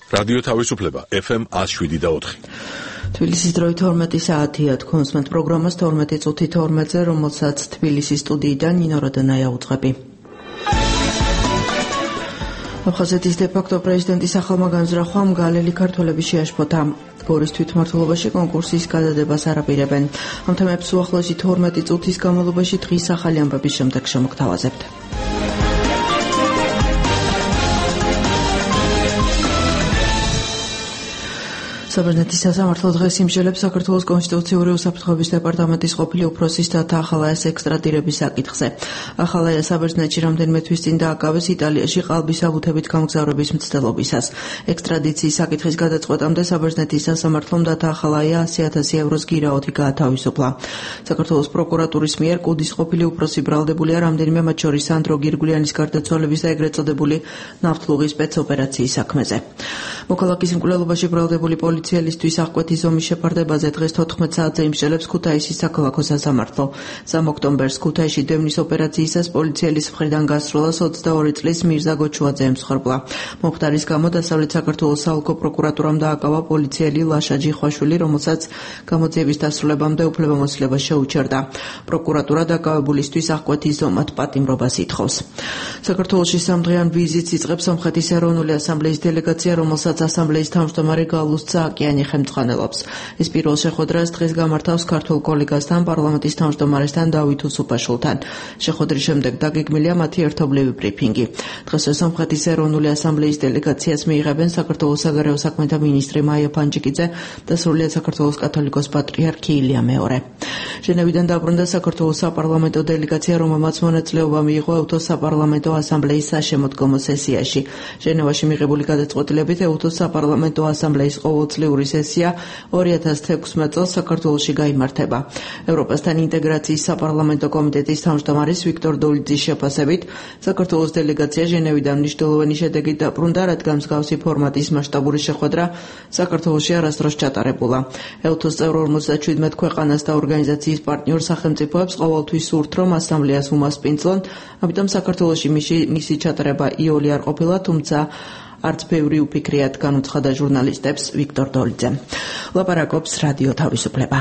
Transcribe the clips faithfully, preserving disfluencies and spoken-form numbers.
რადიო თავისუფლება ეფ ემ one oh seven და four. თბილისის დროით თორმეტი საათია თქვენს პროგრამას თორმეტი წუთი თორმეტზე, რომელსაც თბილისის სტუდიიდან ნინო როდანაია უძღვები. აფხაზეთის დე-ფაქტო პრეზიდენტის ახალმა განზრახვამ გალელი ქართველები შეაშფოთა. გორის თვითმმართველობაში კონკურსის გადადებას არაპირებენ. ამ თემებს უახლოესი თორმეტი წუთის განმავლობაში დღის ახალი ამბების შემდეგ შემოგთავაზებთ. საბერძნეთის სასამართლო დღეს იმსჯელებს საქართველოს კონსტიტუციური უსაფრთხოების დეპარტამენტის ყოფილი უფროსის დათა ახალაიას ექსტრადირების საკითხზე. ახალაია საბერძნეთში რამდენიმე თვის წინ დააკავეს იტალიაში ყალბის აბუთებით გამგზავრების მცდელობისას. ექსტრადიციის საკითხის გადაწყვეტამდე საბერძნეთის სასამართლომ დათა ახალაია one hundred thousand ევროს გირაოთი გაათავისუფლა. საქართველოს პროკურატურის მიერ კუდის ყოფილი უფროსი ბრალდებულია რამდენიმე მათ შორის სანდრო გირგვლიანის გარდაცვალების და ეგრეთ წოდებული ნავთლუღის სპეცოპერაციის საქმეზე. მოქალაქის მკვლელობაში ბრალდებული პოლიციელისთვის აღკვეთის ზომის შეფარდებაზე დღეს თოთხმეტ საათზე იმსჯელებს ქუთაისის საქალაქო სასამართლო. სამი ოქტომბერს ქუთაისში დევნის ოპერაციისას პოლიციელის მხრიდან გასროლას ოცდაორი წლის მირზა გოჩუაძე ემსხვერპლა. მომხდარის გამო დასავლეთ საქართველოს საოლქო პროკურატურამ დააკავა პოლიციელი ლაშა ჯიხვაშვილი, რომელსაც გამოძიების დასრულებამდე უფლებამოსილება შეუჩერდა. პროკურატურა დაკავებულისთვის აღკვეთის ზომად პატიმრობას ითხოვს. საქართველოში სამდღიან ვიზიტს იწყებს სომხეთის ეროვნული ასამბლეის დელეგაცია, რომელსაც ასამბლეის თავმჯდომარე გალუს აკიანი ხელმძღვანელობს. ეს პირველ შეხვედრას დღეს გამართავს ქართულ კოლეგასთან, პარლამენტის თავმჯდომარესთან დავით უსუპაშვილთან. შეხვედრის შემდეგ დაგეგმილია მათი ერთობლივი ბრიფინგი. დღესვე სომხეთის ეროვნული ასამბლეის დელეგაციას მიიღებენ საქართველოს საგარეო საქმეთა მინისტრი მაია ფანჯიკიძე და სრულიად საქართველოს კათოლიკოს პატრიარქი ილია მეორე. ჟენევიდან დაბრუნდა საქართველოს საპარლამენტო დელეგაცია, რომელმაც მონაწილეობა მიიღო ეუთოს საპარლამენტო ასამბლეის საშემოდგომო სესიაში. ჟენევაში მიღებული გადაწყვეტილებით ეუთოს საპარლამენტო ასამბლეის ყოველწლიური სესია ორი ათას თექვსმეტ წელს საქართველოში გაიმართება. ევროპასთან ინტეგრაციის საპარლამენტო კომიტეტის თავმჯდომარის ვიქტორ დოლიძის შეფასებით, საქართველოს დელეგაცია ჟენევიდან მნიშვნელოვანი შედეგით დაბრუნდა, რადგან მსგავსი ფორმატის მასშტაბური შეხვედრა საქართველოში არასდროს ჩატარებულა. ეუთოს წევრ ორმოცდაშვიდ ქვეყანას და ორგანიზაციის პარტნიორ სახელმწიფოებს ყოველთვის სურთ, რომ ასამბლეას უმასპინძლონ, ამიტომ საქართველოში მისი ჩატარება იოლი არ ყოფილა, თუმცა არც ბევრი უფიქრიათ, განუცხადა ჟურნალისტებს ვიქტორ დოლიძე. ლაპარაკობს რადიო თავისუფლება.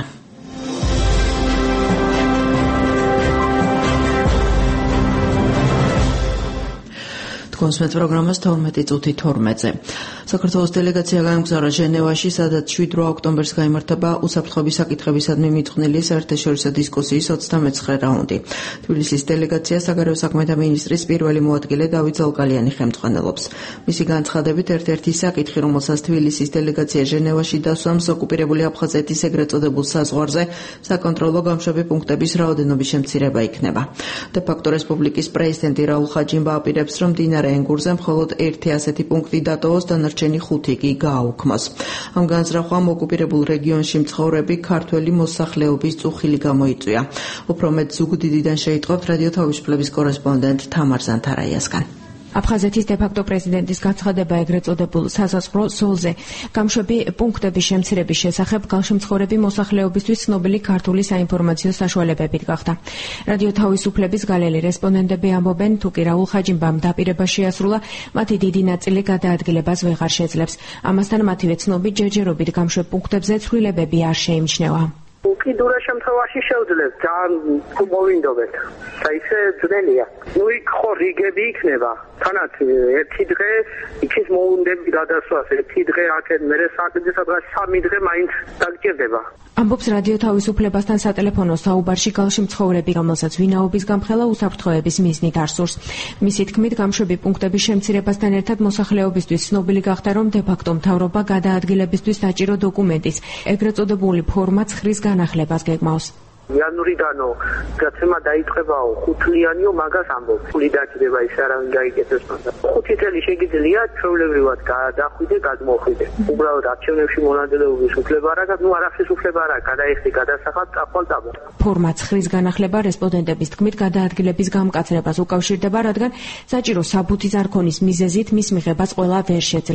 თქვენს პროგრამას თორმეტი წუთი თორმეტზე. საქართველოს დელეგაცია გაემგზავრა ჟენევაში, სადაც შვიდ ოქტომბერს გაიმართება უსაფრთხოების საკითხებისადმი მიძღვნილი საერთაშორისო დისკუსიის ოცდამეცხრე რაუნდი. თბილისის დელეგაცია საგარეო საქმეთა მინისტრის პირველი მოადგილე დავით ზალკალიანი ხელმძღვანელობს. მისი განცხადებით, ერთ-ერთი საკითხი, რომელსაც თბილისის დელეგაცია ჟენევაში დასვამს, ოკუპირებული აფხაზეთის ეგრეთ წოდებულ საზღვარზე საკონტროლო გამშვები პუნქტების რაოდენობის შემცირება იქნება. დე-ფაქტო რესპუბლიკის პრეზიდენტი რაულ ხაჯიმბა აპირებს, რომ მდინარე ენგურზე მხოლოდ ერთი ასეთი პუნქტი დატოვოს, დანარჩენი ხუთი კი გააუქმოს. ამ განზრახვამ ოკუპირებულ რეგიონში მცხოვრები ქართველი მოსახლეობის წუხილი გამოიწვია. უფრო მეტ ზუგდიდიდან შეიტყობთ რადიო თავისუფლების კორესპონდენტ თამარ ზანთარაიასგან. აფხაზეთის დე-ფაქტო პრეზიდენტის განცხადება ეგრეთ წოდებულ საზღვაო ზოლზე გამშვები პუნქტების შემცირების შესახებ გალშემცხოვრები მოსახლეობისთვის ცნობილი ქართული საინფორმაციო საშუალებებით გახდა. რადიო თავისუფლების გალელი რესპონდენტები ამბობენ, თუ კი რაულ ხაჯიმბამ დაპირება შეასრულა, მათი დიდი ნაწილი გადაადგილებას ვეღარ შეძლებს. ამასთან მათივე ცნობით ჯერჯერობით გამშვებ პუნქტებზე ცვლილებები არ შეიმჩნევა. უკიდურეს შემთხვევაში შეუძლებს ძალიან მოვინდობთ და ისე ძნელია. ნუ იქ ხო რიგები იქნება, თანაც ერთი დღე იქის მოუნდები გადასვას, ერთი დღე აქეთ მერე საათზე სადღაც სამი დღე მაინც დაგჭირდება. ამბობს რადიო თავისუფლებასთან სატელეფონო საუბარში გალშემცხოვრები, რომელსაც ვინაობის გამხელა უსაფრთხოების მიზნით არ სურს. მისი თქმით, გამშვები პუნქტების შემცირებასთან ერთად მოსახლეობისთვის ცნობილი გახდა, რომ დე-ფაქტო მთავრობა გადაადგილებისთვის საჭირო დოკუმენტის, ეგრეთ წოდებული ფორმა ცხრის განახლებას გეგმავს. იანვრიდანო გაცემა დაიწყებაო ხუთლიანიო მაგას ამბობ. ფული დაჭირება ის არავინ გაიგეთოს მაგრამ. ხუთი წელი შეგიძლია ჩვეულებრივად გადახვიდე, გადმოხვიდე. უბრალოდ არჩევნებში მონაწილეობის უფლება არა, ნუ არაფრის უფლება არა, გადაიხდი, გადასახად, წახვალ წამო. ფორმა ცხრის განახლება რესპონდენტების თქმით გადაადგილების გამკაცრებას უკავშირდება, რადგან საჭირო საბუთი ზარქონის მიზეზით მის მიღებას ყველა ვერ შეძლებს.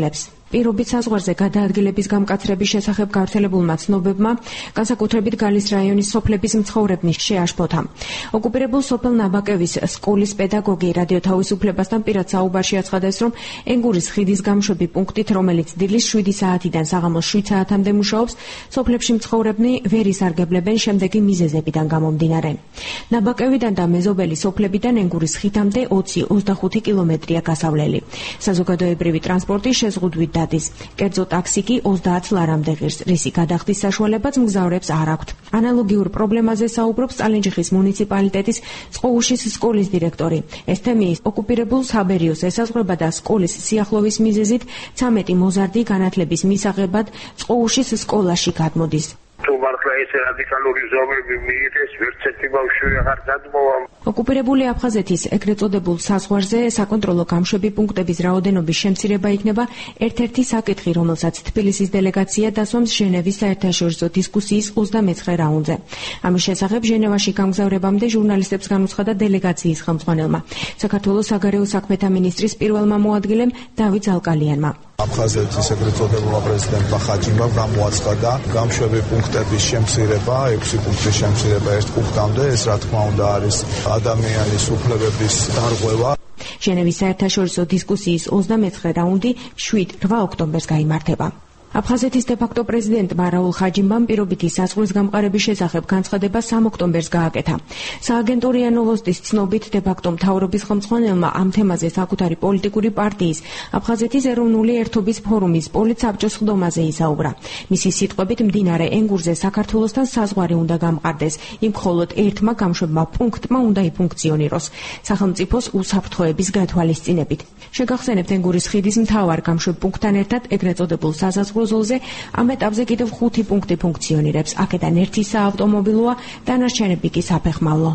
პირობით საზღვარზე გადაადგილების გამკაცრების შესახებ გავრცელებულმა ცნობებმა განსაკუთრებით გალის რაიონის სოფლების მცხოვრებნი შეაშფოთა. ოკუპირებულ სოფელ ნაბაკევის სკოლის პედაგოგი რადიო თავისუფლებასთან პირად საუბარში აცხადეს, რომ ენგურის ხიდის გამშვები პუნქტით, რომელიც დილის შვიდი საათიდან საღამოს შვიდ საათამდე მუშაობს, სოფლებში მცხოვრებნი ვერ ისარგებლებენ შემდეგი მიზეზებიდან გამომდინარე. ნაბაკევიდან და მეზობელი სოფლებიდან ენგურის ხიდამდე ოცი ოცდახუთი კილომეტრია გასავლელი. საზოგადოებრივი ტრანსპორტი შეზღუდვით დადის. კერძო ტაქსი კი ოცდაათ ლარამდე ღირს, რისი გადახდის საშუალებაც მგზავრებს არ აქვთ. ანალოგიურ პრობლემაზე საუბრობს წალენჯიხის მუნიციპალიტეტის წყოუშის სკოლის დირექტორი. ეს თემი ოკუპირებულ საბერიოს ესაზღვრება და სკოლის სიახლოვის მიზეზით ცამეტი მოზარდი განათლების მისაღებად წყოუშის სკოლაში გადმოდის. თუ მართლა ეს რადიკალური ზომები მიიღეს, ვერცერთი ბავშვი აღარ გადმოვა. ოკუპირებული აფხაზეთის ეგრეთ წოდებულ საზღვარზე საკონტროლო გამშვები პუნქტების რაოდენობის შემცირება იქნება ერთ-ერთი საკითხი, რომელსაც თბილისის დელეგაცია დასვამს ჟენევის საერთაშორისო დისკუსიის ოცდამეცხრე რაუნდზე. ამის შესახებ ჟენევაში გამგზავრებამდე ჟურნალისტებს განუცხადა დელეგაციის ხელმძღვანელმა, საქართველოს საგარეო საქმეთა მინისტრის პირველმა მოადგილემ დავით ზალკალიანმა. აფხაზეთის ეგრეთ წოდებულმა პრეზიდენტმა ხაჯიმბამ გამოაცხადა გამშვები პუნქტების შემცირება, ექვსი პუნქტის შემცირება ერთ პუნქტამდე, ეს რა თქმა უნდა არის ადამიანის უფლებების დარღვევა. ჟენევის საერთაშორისო დისკუსიის ოცდამეცხრე რაუნდი შვიდ რვა ოქტომბერს გაიმართება. აფხაზეთის დე-ფაქტო პრეზიდენტმა რაულ ხაჯიმბამ პირობითი საზღვრის გამყარების შესახებ განცხადება სამ ოქტომბერს გააკეთა. სააგენტო რია ნოვოსტის ცნობით დე-ფაქტო მთავრობის ხელმძღვანელმა ამ თემაზე საკუთარი პოლიტიკური პარტიის აფხაზეთის ეროვნული ერთობის ფორუმის პოლიტსაბჭოს ხდომაზე ისაუბრა. მისი სიტყვებით მდინარე ენგურზე საქართველოსთან საზღვარი უნდა გამყარდეს, იმ მხოლოდ ერთმა გამშვებმა პუნქტმა უნდა იფუნქციონიროს სახელმწიფოს უსაფრთხოების გათვალისწინებით. შეგახსენებთ ენგურის ხიდის მთავარ გამშვებ პუნქტთან ერთად ეგრეთ წოდებულ საზაზღვრო ზოლზე ამ ეტაპზე კიდევ ხუთი პუნქტი ფუნქციონირებს. აქედან ერთი საავტომობილოა, დანარჩენები კი საფეხმავლო.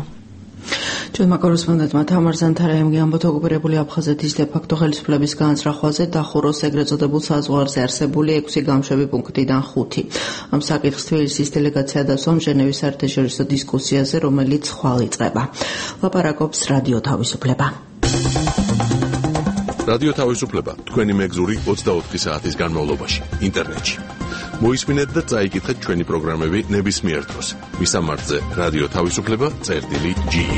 ჩვენმა კორესპონდენტმა თამარ ზანთარაევი ამბობს ოკუპირებული აფხაზეთის დე-ფაქტო ხელისუფლების განზრახვაზე დახუროს ეგრეთ წოდებულ საზღვარზე არსებული ექვსი გამშვები პუნქტიდან ხუთი. ამ საკითხს თბილისის დელეგაცია დასვამს ჟენევის საერთაშორისო დისკუსიაზე, რომელიც ხვალ იწყება. ლაპარაკობს რადიო თავისუფლება. რადიო თავისუფლება თქვენი მეგზური ოცდაოთხი საათის განმავლობაში ინტერნეტში. მოისმინეთ და წაიკითხეთ ჩვენი პროგრამები ნებისმიერ დროს. მისამართზე რადიო თავისუფლება წერტილი ჯი ი.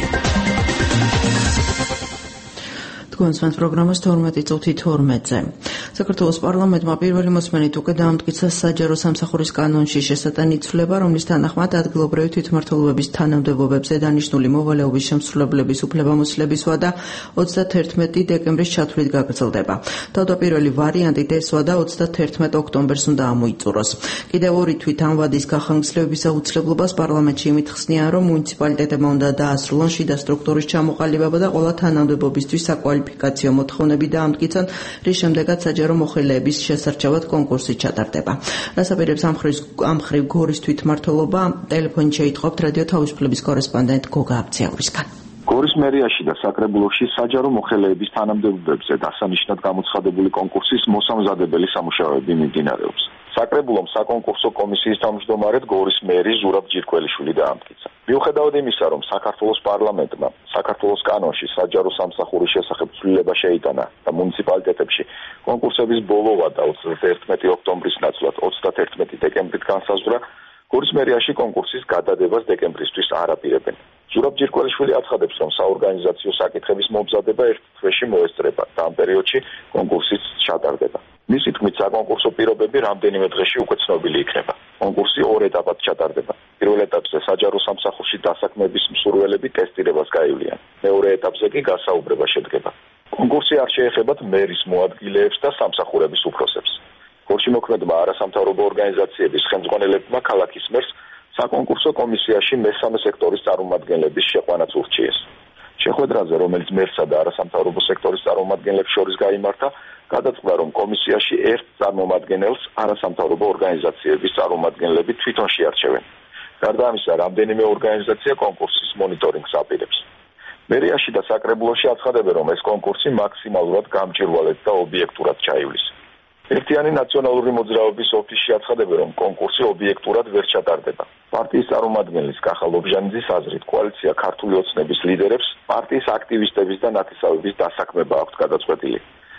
თქვენს პროგრამას თორმეტი წუთი თორმეტზე. საქართველოს პარლამენტმა პირველი მოსმენით უკვე დაამტკიცა საჯარო სამსახურის კანონში შესატანი ცვლილება, რომლის თანახმად ადგილობრივი თვითმმართველობების თანამდებობებზე დანიშნული მოვალეობის შემსრულებლების უფლებამოსილების ვადა ოცდათერთმეტი დეკემბრის ჩათვლით გაგრძელდება. თავდაპირველი ვარიანტი ესვა და ოცდათერთმეტ ოქტომბერს უნდა ამოიწუროს. კიდევ ორი თვით ამ ვადის გახანგრძლივების აუცილებლობას პარლამენტში იმით ხსნიან, რომ მუნიციპალიტეტებმა უნდა დაასრულონ შიდა სტრუქტურის ჩამოყალიბება და ყველა თანამდებობისთვის საკვალიფიკაციო მოთხოვნები დაამტკიცონ, რის შემდეგაც საჯარო მოხელეების შესარჩევად კონკურსი ჩატარდება. რასაპირებს ამ მხრივ გორის თვითმმართველობა ტელეფონით შეიტყობთ რადიო თავისუფლების კორესპონდენტ გოგა აბციაურისგან. გორის მერიაში და საკრებულოში საჯარო მოხელეების თანამდებობებზე დასანიშნად გამოცხადებული კონკურსის მოსამზადებელი სამუშაოები მიმდინარეობს. საკრებულომ საკონკურსო კომისიის თავმჯდომარედ გორის მერი ზურაბ ჯირკველიშვილი დაამტკიცა. მიუხედავად იმისა, რომ საქართველოს პარლამენტმა საქართველოს კანონში საჯარო სამსახურის შესახებ ცვლილება შეიტანა და მუნიციპალიტეტებში კონკურსების ბოლო ვადა ოცდაერთმეტი ოქტომბრის ნაცვლად ოცდათერთმეტი დეკემბრით განსაზღვრა, გორის მერიაში კონკურსის გადადებას დეკემბრისთვის არ აპირებენ. ზურაბ ჯირკველიშვილი აცხადებს, რომ საორგანიზაციო საკითხების მომზადება ერთ თვეში მოესწრება და ამ პერიოდში კონკურსიც ჩატარდება. მისი თქმით, საკონკურსო პირობები რამდენიმე დღეში უკვე ცნობილი იქნება. კონკურსი ორ ეტაპად ჩატარდება. პირველ ეტაპზე საჯარო სამსახურში დასაქმების მსურველები ტესტირებას გაივლიან. მეორე ეტაპზე კი გასაუბრება შედგება. კონკურსი არ შეეხებათ მერის მოადგილეებს და სამსახურების უფროსებს. გორში მოქმედმა არასამთავრობო ორგანიზაციების ხელმძღვანელებმა ქალაქის მერს საკონკურსო კომისიაში მესამე სექტორის წარმომადგენლების შეყვანაც ურჩიეს. შეხვედრაზე, რომელიც მერსა და არასამთავრობო სექტორის წარმომადგენლებს შორის გაიმართა, გადაწყდა, რომ კომისიაში ერთ წარმომადგენელს არასამთავრობო ორგანიზაციების წარმომადგენლები თვითონ შეარჩევენ. გარდა ამისა, რამდენიმე ორგანიზაცია კონკურსის მონიტორინგს აპირებს. მერიაში და საკრებულოში აცხადებენ, რომ ეს კონკურსი მაქსიმალურად გამჭვირვალედ და ობიექტურად ჩაივლის. ერთიანი ნაციონალური მოძრაობის ოფისში აცხადებენ, რომ კონკურსი ობიექტურად ვერ ჩატარდება. პარტიის წარმომადგენლის კახა ლობჟანიძის აზრით, კოალიცია ქართული ოცნების ლიდერებს პარტიის აქტივისტების და ნათესავების დასაქმება აქვთ გადაწყვეტილი.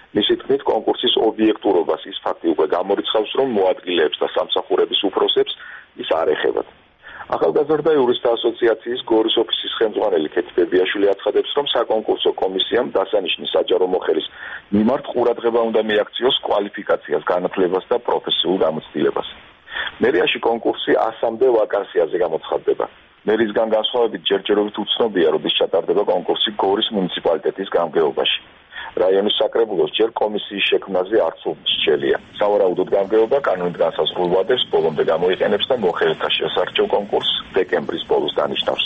მისი თქმით, კონკურსის ობიექტურობას ის ფაქტი უკვე გამორიცხავს, რომ მოადგილეებს და სამსახურების უფროსებს ის არ ეხებათ. ახალგაზრდა იურისტთა ასოციაციის გორის ოფისის ხელმძღვანელი ქეთი ბებიაშვილი აცხადებს, რომ საკონკურსო კომისიამ დასანიშნი საჯარო მოხელის მიმართ ყურადღება უნდა მიაქციოს კვალიფიკაციას, განათლებას და პროფესიულ გამოცდილებას. მერიაში კონკურსი ასამდე ვაკანსიაზე გამოცხადდება. მერისგან განსხვავებით ჯერჯერობით უცნობია, როდის ჩატარდება კონკურსი გორის მუნიციპალიტეტის გამგეობაში. რაიონის საკრებულოს ჯერ კომისიის შექმნაზე არც უსჯელია. სავარაუდოდ გამგეობა კანონით განსაზღვრულ ვადებს ბოლომდე გამოიყენებს და მოხელეთა შესარჩევ კონკურსს დეკემბრის ბოლოს დანიშნავს.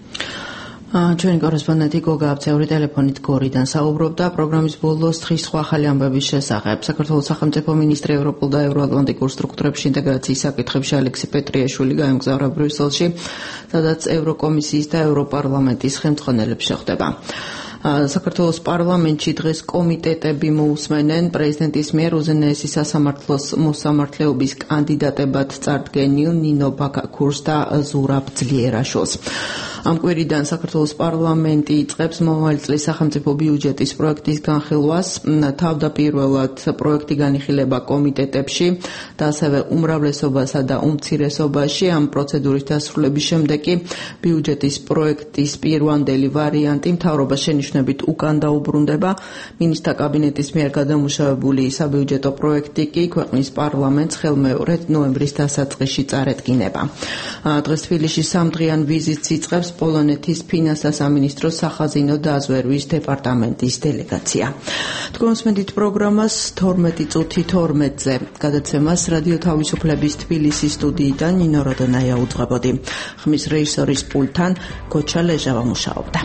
ჩვენი კორესპონდენტი გოგა აბცეული ტელეფონით გორიდან საუბრობდა პროგრამის ბოლოს თხრის სხვა ახალი ამბების შესახებ. საქართველოს სახელმწიფო მინისტრი ევროპულ და ევროატლანტიკურ სტრუქტურებში ინტეგრაციის საკითხებში ალექსი პეტრიაშვილი გაემგზავრა ბრიუსელში, სადაც ევროკომისიის და ევროპარლამენტის ხელმძღვანელებს შეხვდება. საქართველოს პარლამენტში დღეს კომიტეტები მოусმენენ პრეზიდენტის მიერ უზენაესი სასამართლოს მოსამართლეობის კანდიდატებად წარდგენილ ნინო ბაქაქურს და ზურაბ ძლიერაშვილს. ამ კვირიდან საქართველოს პარლამენტი იწყებს მომავალი წლის სახელმწიფო ბიუჯეტის პროექტის განხილვას. თავდაპირველად პროექტი განიხილება კომიტეტებში და ასევე უმრავლესობასა და უმცირესობაში. ამ პროცედურის დასრულების შემდეგ კი ბიუჯეტის პროექტის პირვანდელი ვარიანტი მთავრობას შენიშვნებით უკან დაუბრუნდება. მინისტრთა კაბინეტის მიერ გადამუშავებული საბიუჯეტო პროექტი კი ქვეყნის პარლამენტს ხელმეორედ ნოემბრის დასაწყისში წარედგინება. დღეს თბილისში სამდღიან ვიზიტს იწყებს პოლონეთის ფინანსთა სამინისტროს სახაზინო და აზვერვის დეპარტამენტის დელეგაცია. თქვენსმენდით პროგრამას თორმეტი წუთი თორმეტზე. გადაცემას რადიო თავისუფლების თბილისის სტუდიიდან ნინო როდონაია უძღვებოდი. ხმის რეჟისორის პულტთან გოჩა ლეჟავა მუშაობდა.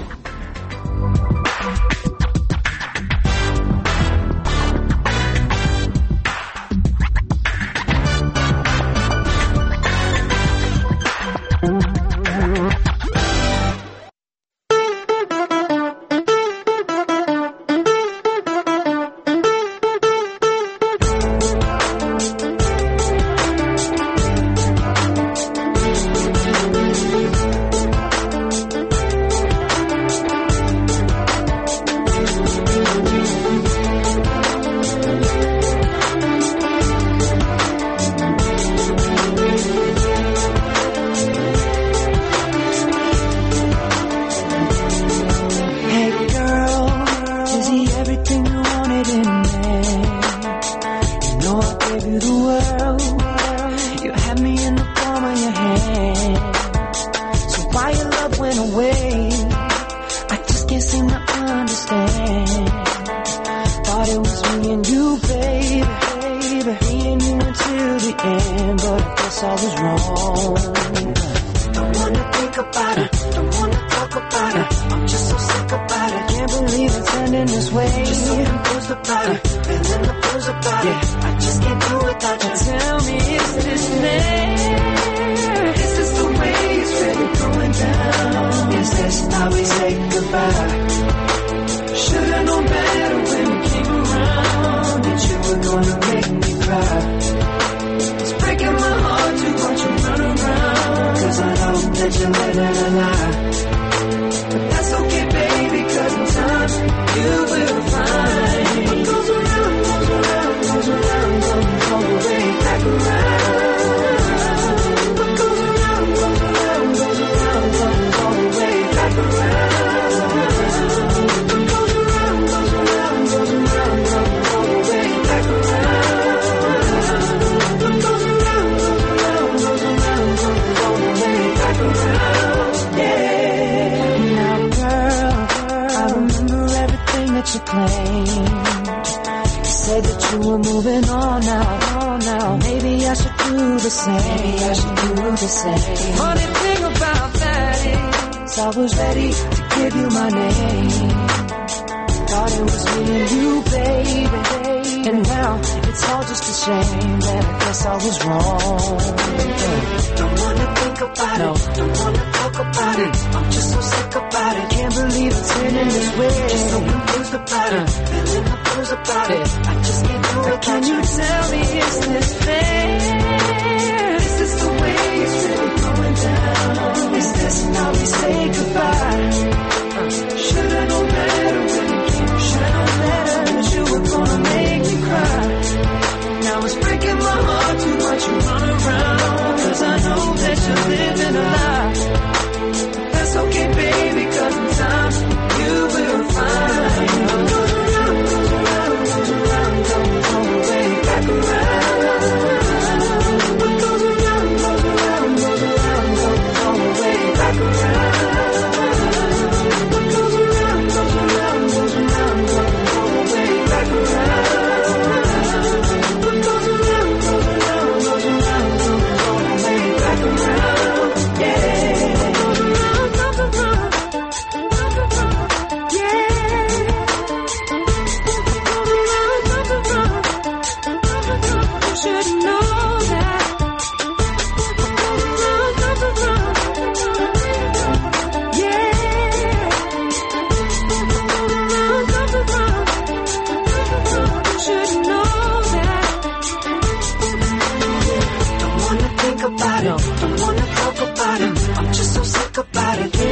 Should've known better when you came. Should've known better that you were gonna make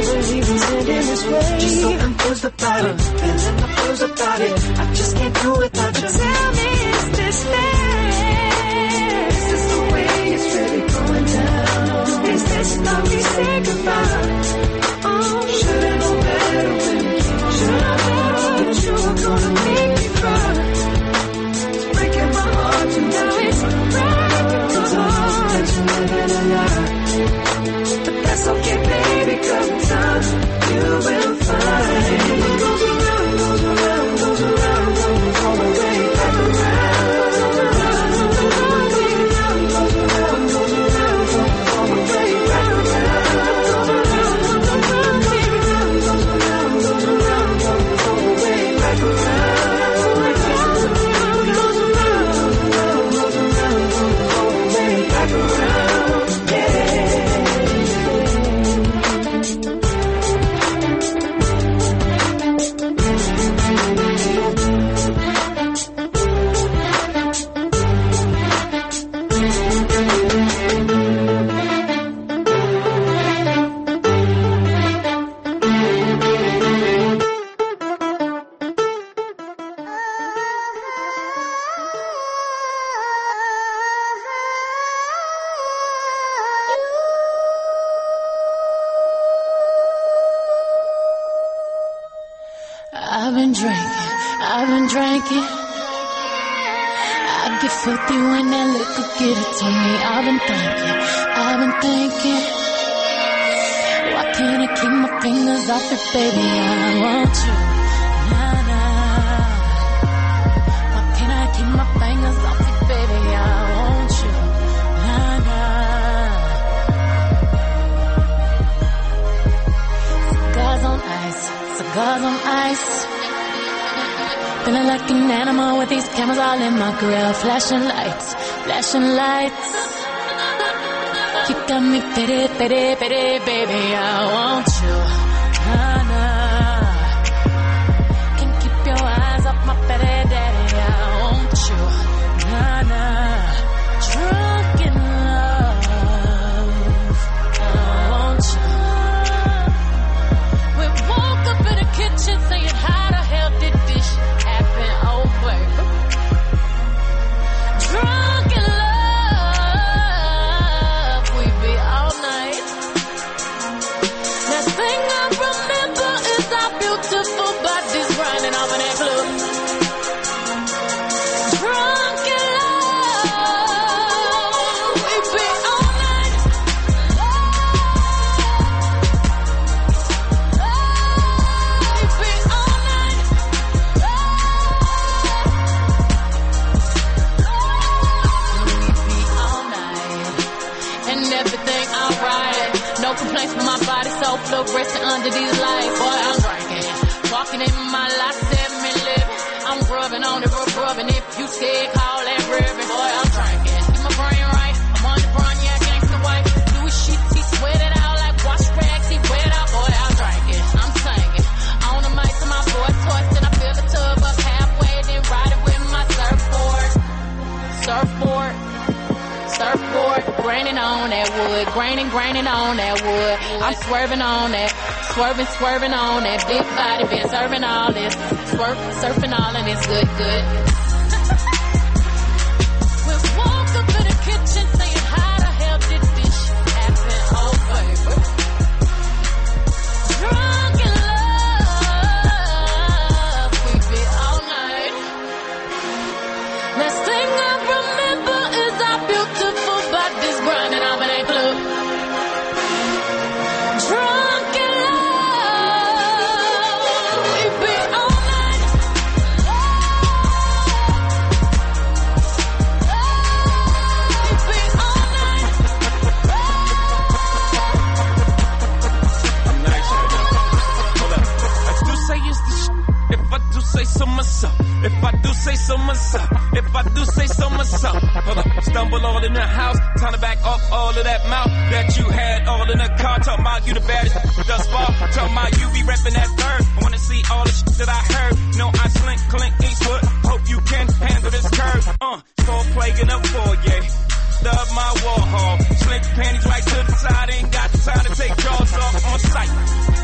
believe in sending this way. Just so confused about it, feeling confused about it. I just can't do it without you. Tell me, is this fair? Is this the way it's really going down? Is this how we say goodbye? Oh, should've known better when you came. Should've known that you were gonna make me cry. It's breaking my heart to know it's breaking my heart that you're living a lie. But that's okay, baby, 'cause in time you will find. What goes around, goes around, goes around, goes all the way back around. Goes around, goes around, goes around, goes all the way back around. Goes around, goes around, goes around, goes around, goes around, goes all the way back around. Goes around, goes around, goes around, goes all the way back around. Yeah. I've been drinking, I've been drinking. I get filthy when that liquor give it to me. I've been thinking, I've been thinking. Why can't I keep my fingers off it, baby? I want you, nah, nah. Why can't I keep my fingers off it, baby? I want you, nah, nah. Cigars on ice, cigars on ice. Feeling like an animal with these cameras all in my grill. Flashing lights, flashing lights. You got me pity, pity, pity, baby. I want you, nah, nah. Can't keep your eyes off my pity, daddy. I want you, nah, nah. Drunk in love, I want you. We woke up in the kitchen saying, how the hell did this happen? Oh, baby. Drunk in love, we be all night. Last thing I remember is our beautiful bodies grinding off in that club. Drunk in love, we be all night. We be all night. We be all night. And everything alright. No complaints from my body, so fluorescent under these lights. Boy, I'm drinking. Walking in my life, seven living. I'm rubbing on it, rub rubbing. If you scared, call that ribbon. Boy, I'm drinking. Keep my brain right. I'm on the brain, yeah, gangsta white. Do his shit, he sweat it out like wash rags. He wet out, boy, I'm drinking. I'm singing. On the mic to my voice, twisting. I fill the tub up halfway, then ride it with my surfboard. Surfboard. Surfboard, graining on that wood, graining, graining on that wood. I'm swerving on that, swerving, swerving on that big body, been serving all this, swerve, surfing all and it's good, good. We woke up in the kitchen saying, how the hell did this shit happen? Oh, baby. Drunk in love, we be all night. Last thing I remember is our beautiful bodies grinding off in that club. Drunk in love, we be all night. We be all night. I'm nice right now. Hold up. I do say it's the sh- if I do say so myself. If I do say so myself. If I do say so myself. Hold up. Stumble all in the house. Time to back off all of that mouth that you had all in the car. Talking about you the baddest thus far. Talking about you be repping that third. I wanna see all the shit that I heard. No, I slink, Clint Eastwood. Hope you can handle this curve. Uh, start plaguing up for yeah. Stub my Warhol. Slink panties right to the side. Ain't got the time to take jaws off on sight.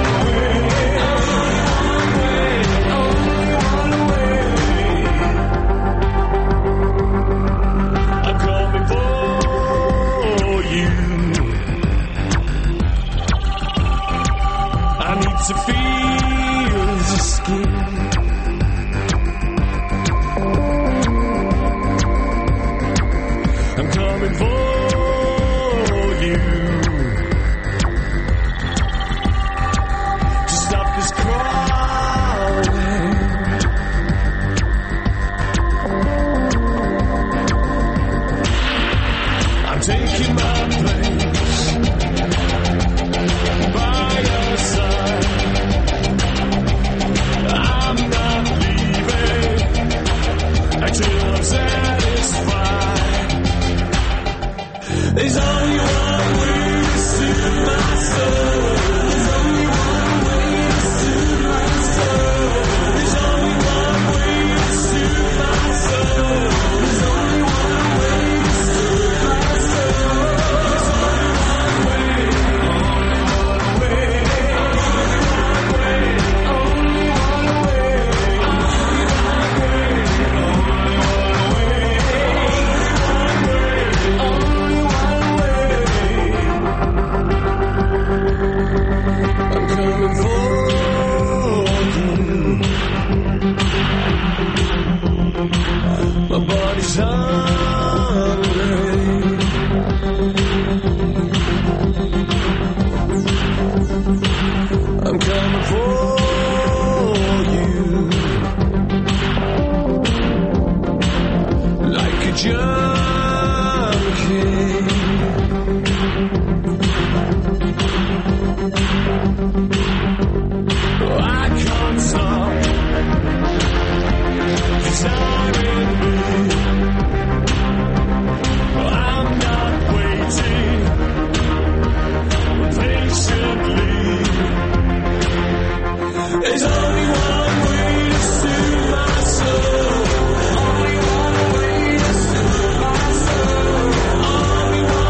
Only one way to soothe my soul.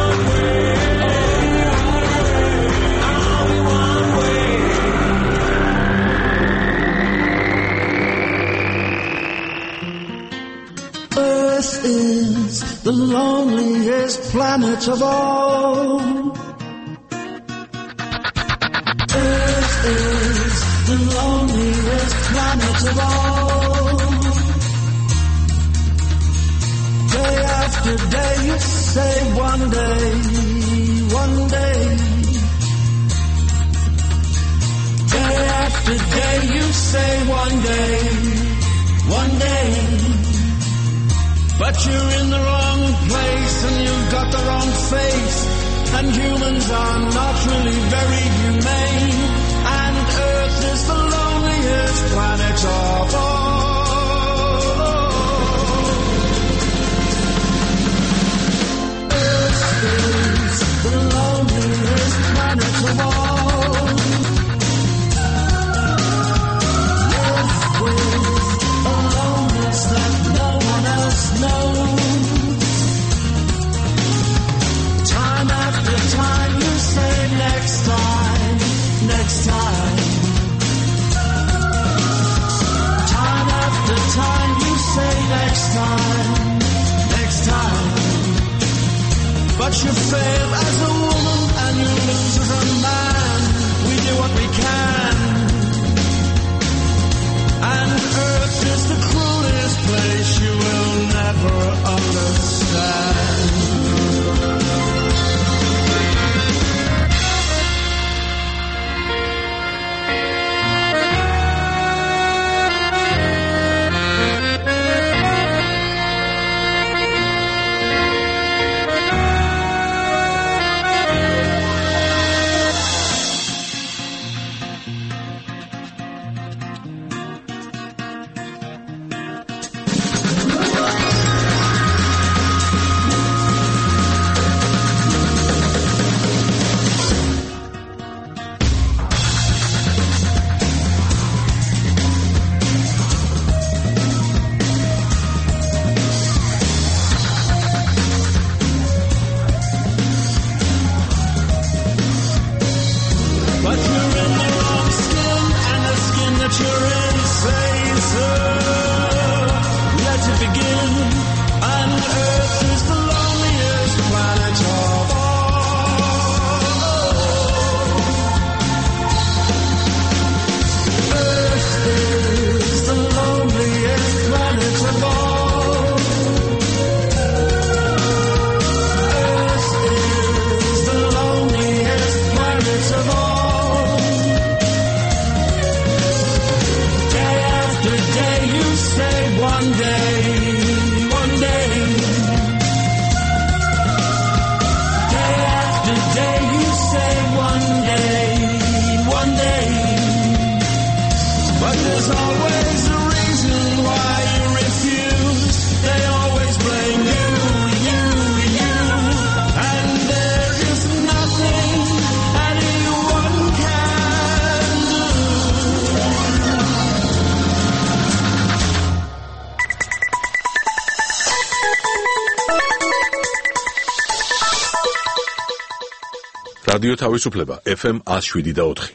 is the loneliest planet of all. Earth is the loneliest planet of all. Day after day you say one day, one day. Day after day you say one day, one day. But you're in the wrong place and you've got the wrong face. And humans are not really very humane. And Earth is the loneliest planet of all. Earth is the loneliest planet of all. Earth is a loneliness that no one else knows. Time after time you say next time, next time. Time after time you say next time, next time. But you fail as a woman and you lose as a man. We do what we can. And Earth is the cruelest place you will never understand. რადიო თავისუფლება ეფ ემ one oh seven და four.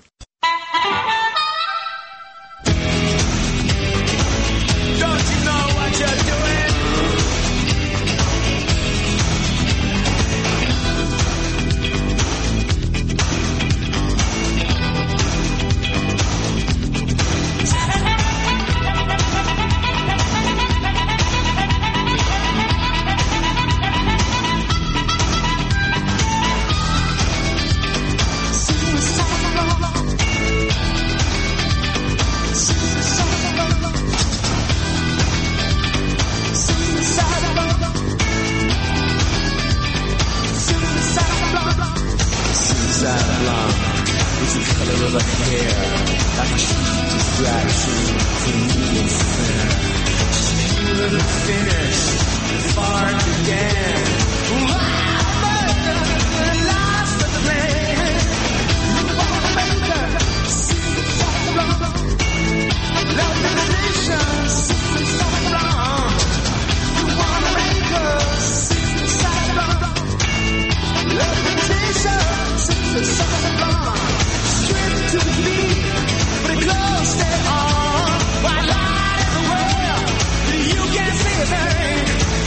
Stay on, while light in the world, you can't see a thing.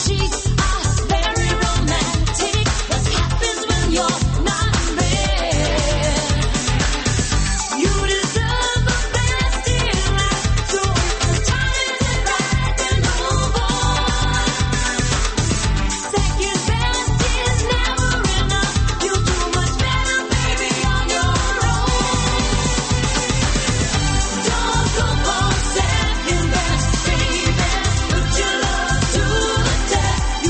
You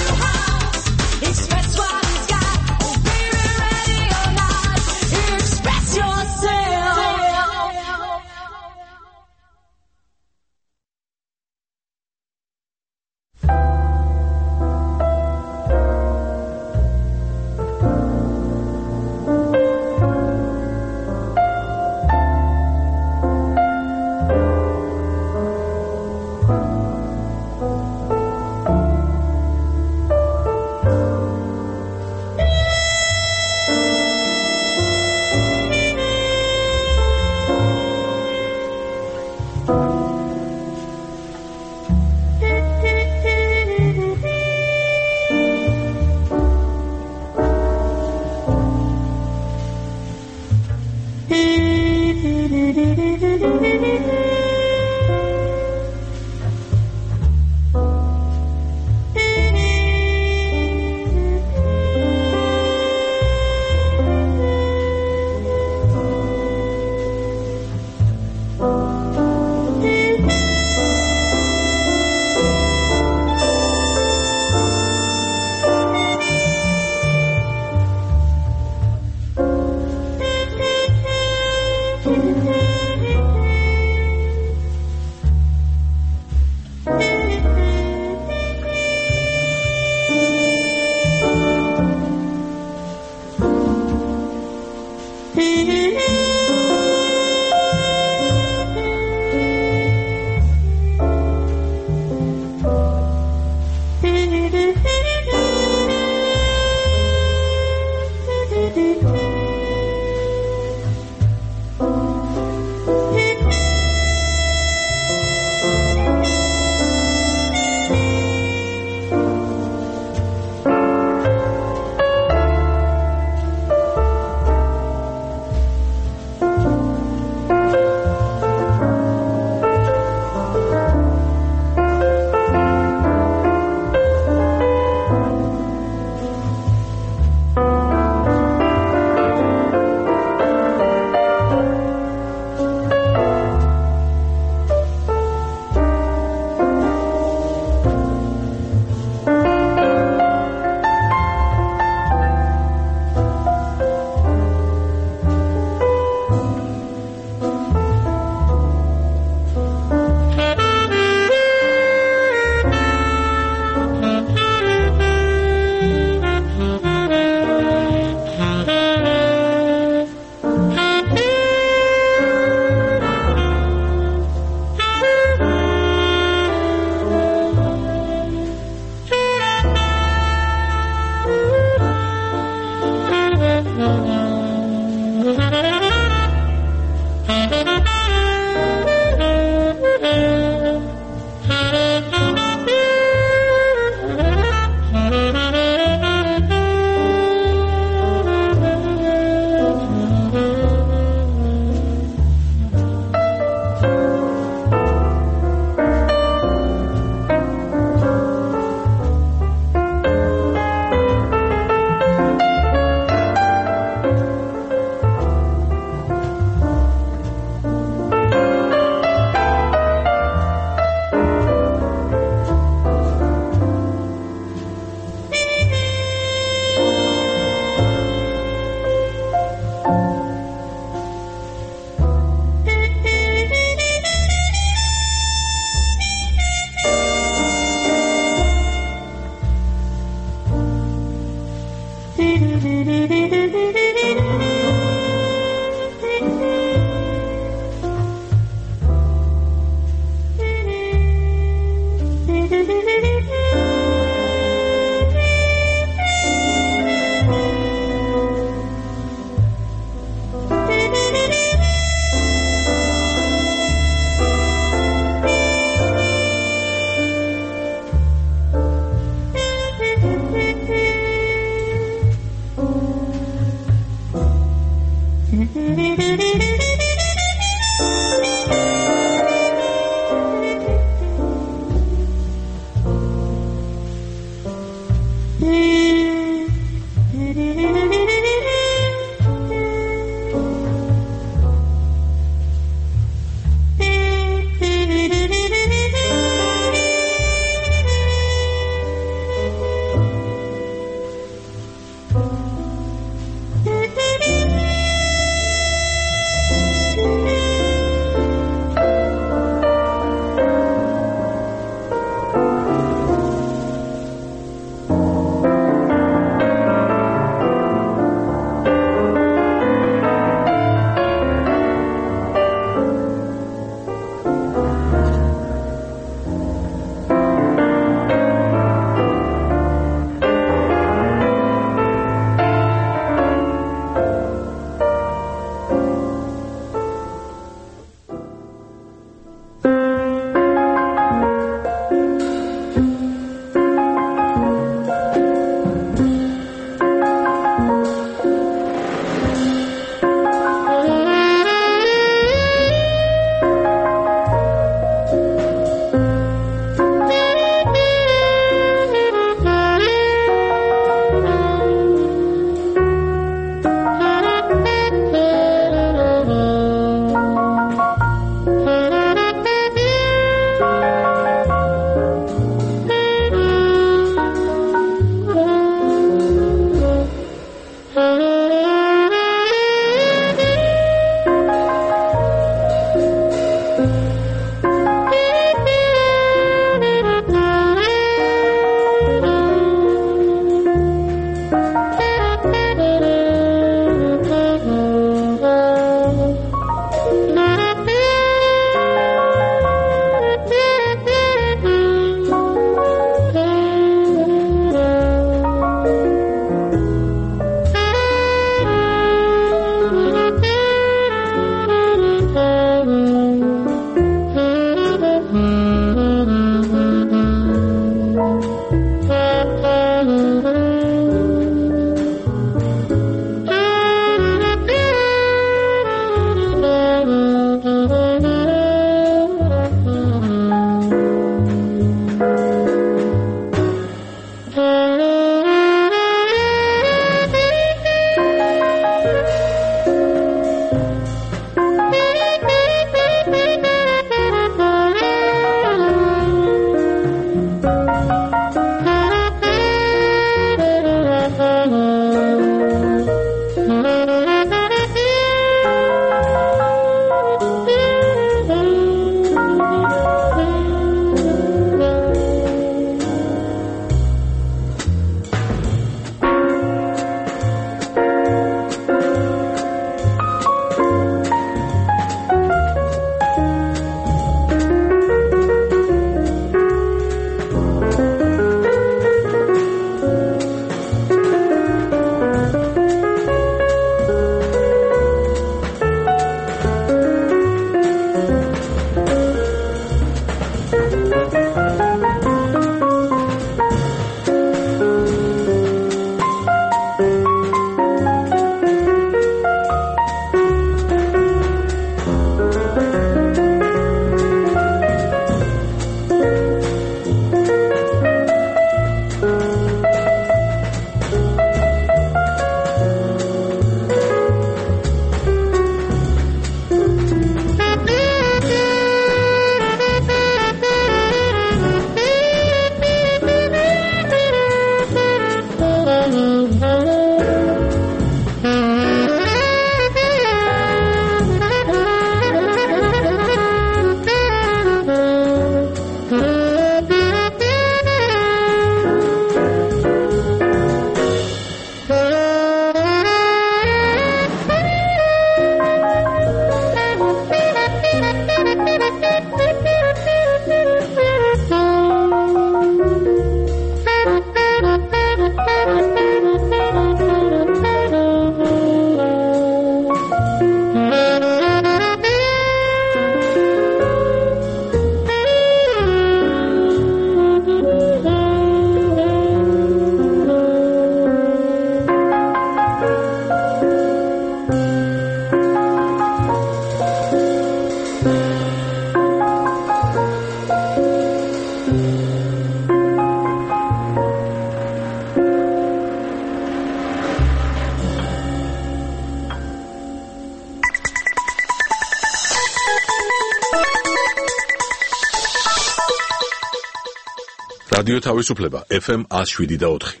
რადიო თავისუფლება ეფ ემ one oh seven და four.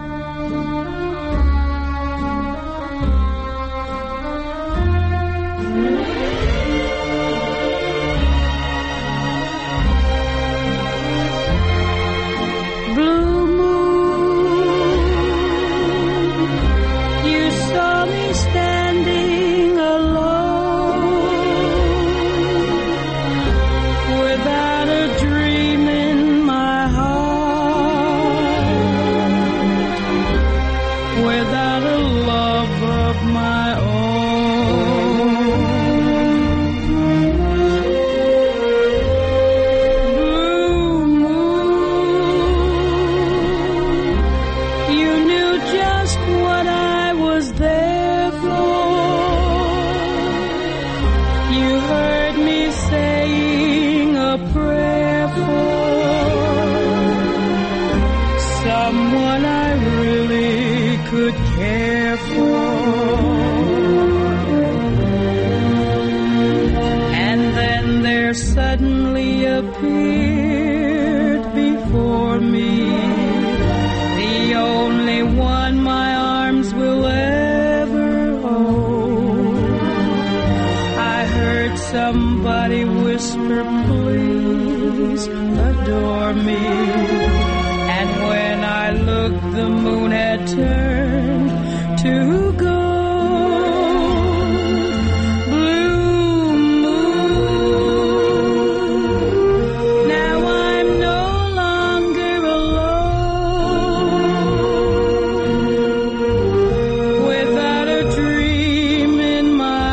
Somebody whisper, please adore me. And when I looked, the moon had turned to gold. Blue moon, now I'm no longer alone. Without a dream in my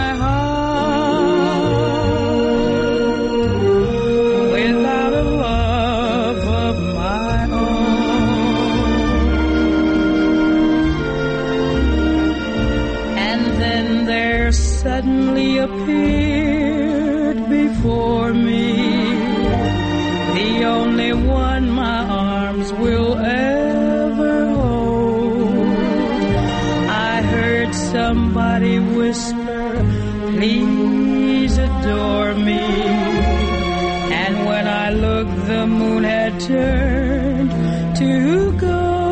suddenly appeared before me, the only one my arms will ever hold. I heard somebody whisper, please adore me. And when I looked, the moon had turned to gold.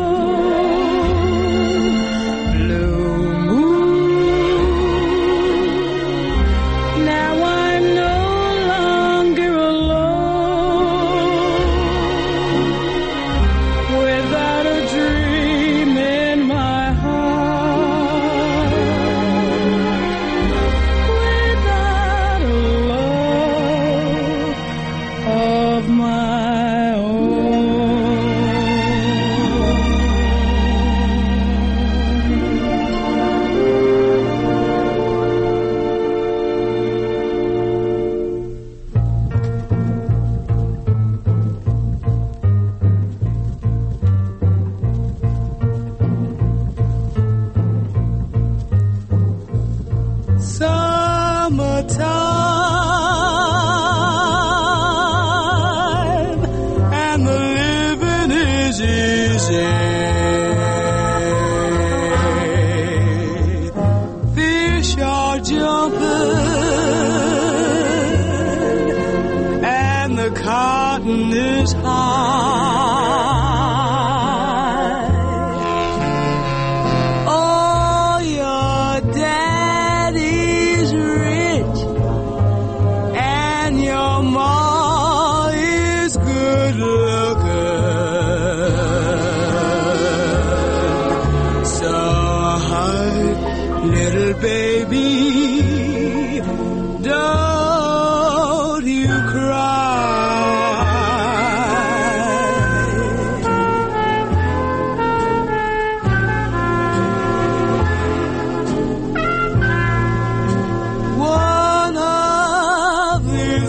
Summertime and the living is easy. Fish are jumping and the cotton is high. Oh, your daddy's rich and your ma is good looking. So, little baby, don't you one of these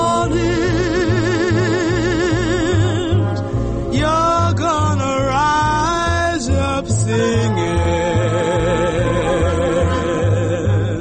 mornings you're gonna rise up singing.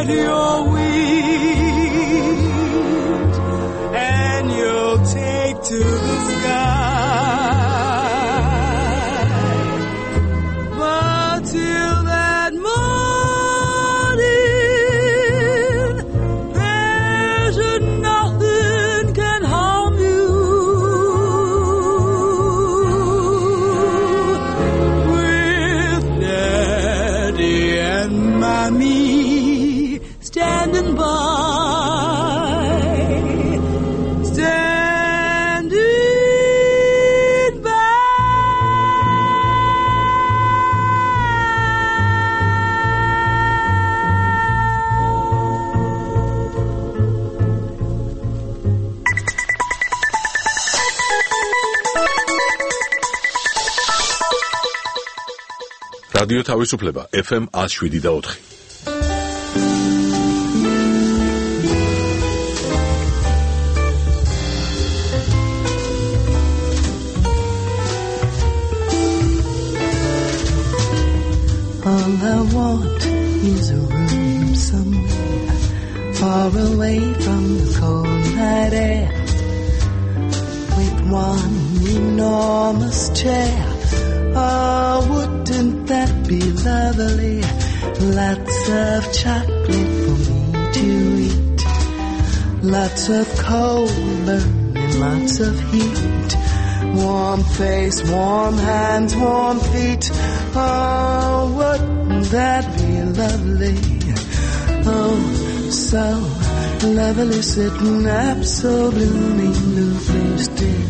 spread your wings and you'll take to the sky. But till that morning, there's nothing can harm you. With Daddy and Mommy standing by, standing by. რადიო თავისუფლება ეფ ემ one oh seven და four. All I want is a room somewhere far away from the cold night air, with one enormous chair. Oh, wouldn't that be lovely? Lots of chocolate for me to eat, lots of coal burning, lots of heat, warm face, warm hands, warm feet. Oh, wouldn't that be lovely? Oh, so lovely, sitting absolutely still.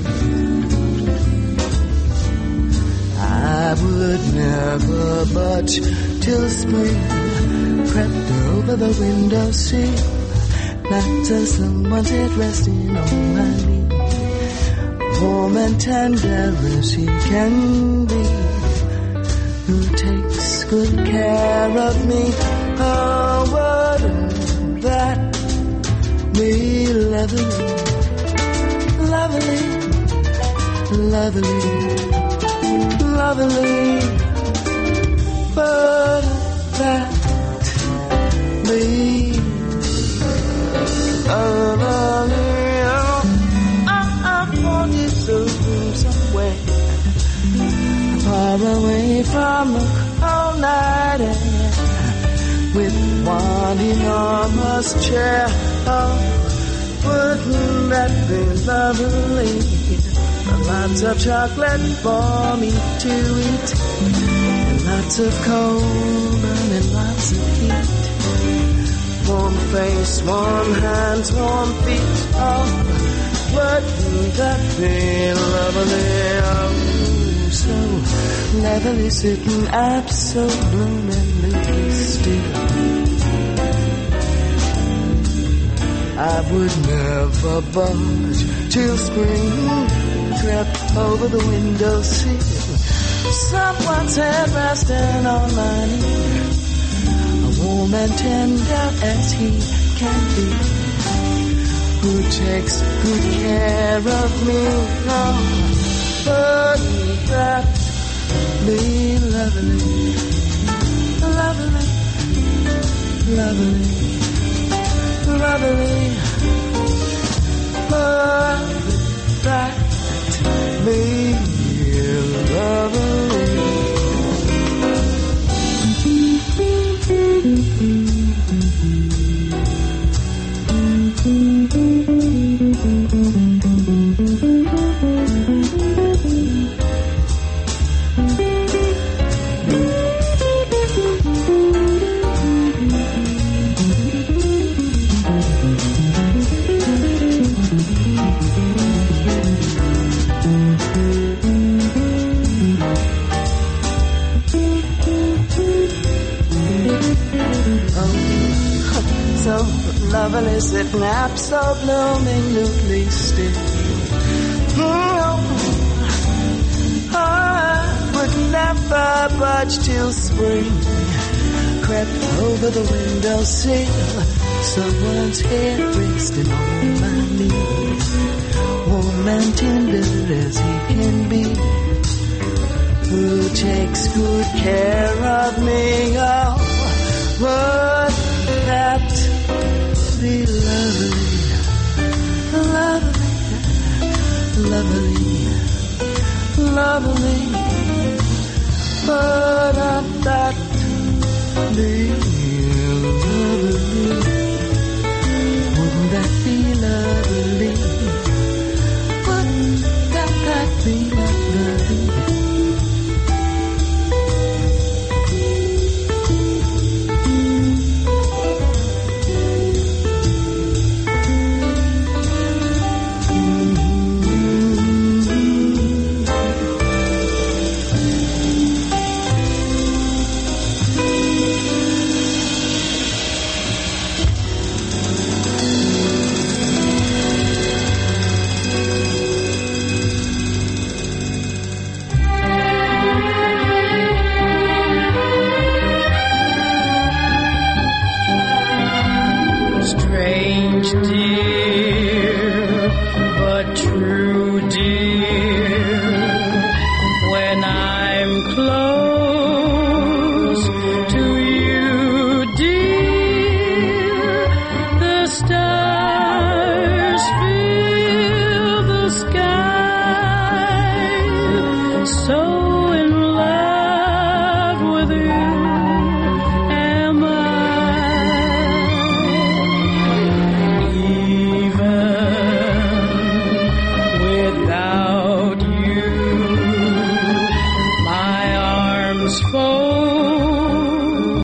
I would never budge till spring crept over the window sill, not till someone's head resting on my knee, warm and tender as he can be, who takes good care of me. Oh, wouldn't that be lovely, lovely, lovely, lovely? But that be lovely. I, I want it to somewhere far away from the cold night air, with one enormous chair. Oh, wouldn't that be lovely? Lots of chocolate for me to eat, and lots of cold and lots of heat, warm face, warm hands, warm feet. Oh, wouldn't that be lovely? Oh, so lovely, sitting absolutely still. I would never budge till spring crept over the windowsill, someone's head resting on my knee, a warm and tender as he can be, who takes good care of me. Oh, wouldn't that be lovely, lovely, lovely, lovely? Wouldn't that be lovely? Lovely, sitting absolutely still. Mm-hmm. I would never budge till spring crept over the windowsill, someone's head resting on my knee, warm and tender as he can be, who takes good care of me. Oh, would that love me, but I've got to leave.